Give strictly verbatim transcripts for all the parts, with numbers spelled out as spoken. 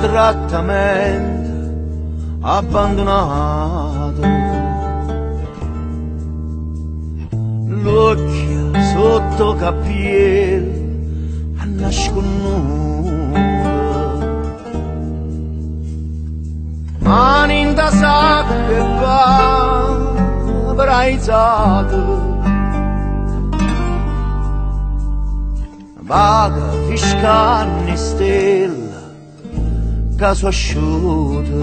maltrattamento, abbandonato. L'occhio sotto cappiello a nasconnuto, mani in da sacca e va braizato. Vaga fiscanni stella, caso asciutto,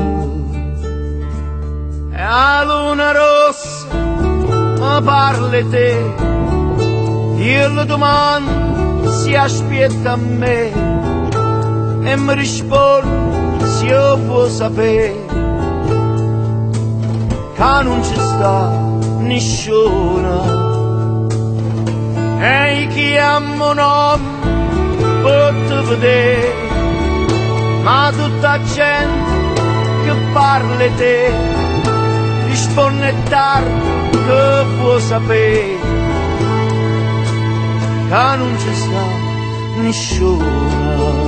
e a luna rossa mi parli te, io le domando si aspetta a me e mi risponde se io può sapere che non ci sta nessuno. E chi amo nome posso vedere, ma tutta gente che parla te risponde tardi che può sapere che non ci sta nessuno.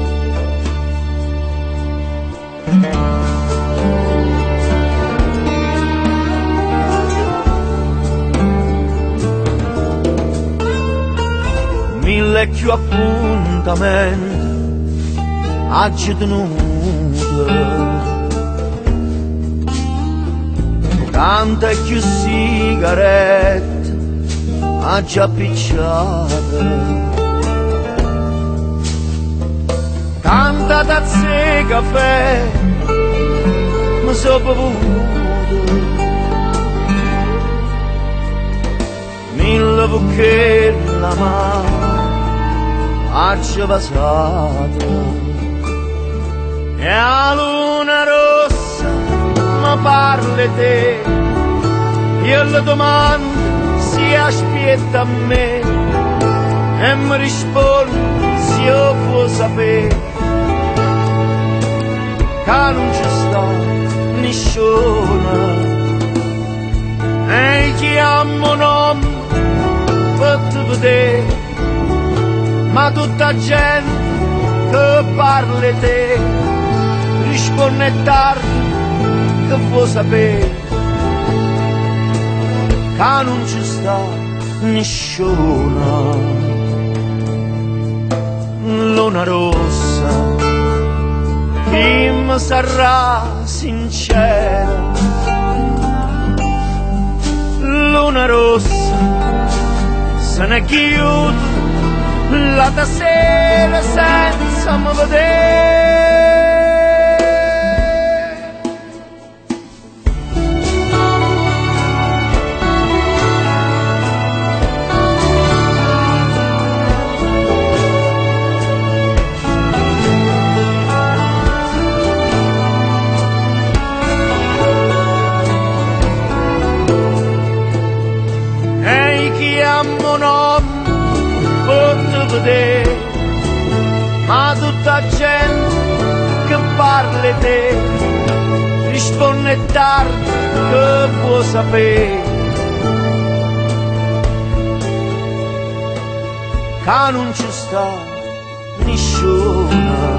Mille più appuntamenti oggi tenuto, tante più sigarette oggi appicciate, tanta tazza di caffè mi sono bevuto, mille bucchieri la mano oggi passato, e a luna rossa mi parli te, io le domando si aspetta a me e mi risponde se io può sapere che non ci sta nessuno. E chiamo nome per vedere, ma tutta gente che parla te risponde tardi che può sapere che non ci sta nessuno. Luna rossa, chi mi sarà sincera, luna rossa, se ne chiude la da sera senza mi vedere. E chi amo non posso vedere, ma tutta gente che parla te risponde tardi che può sapere che non ci sta nessuno.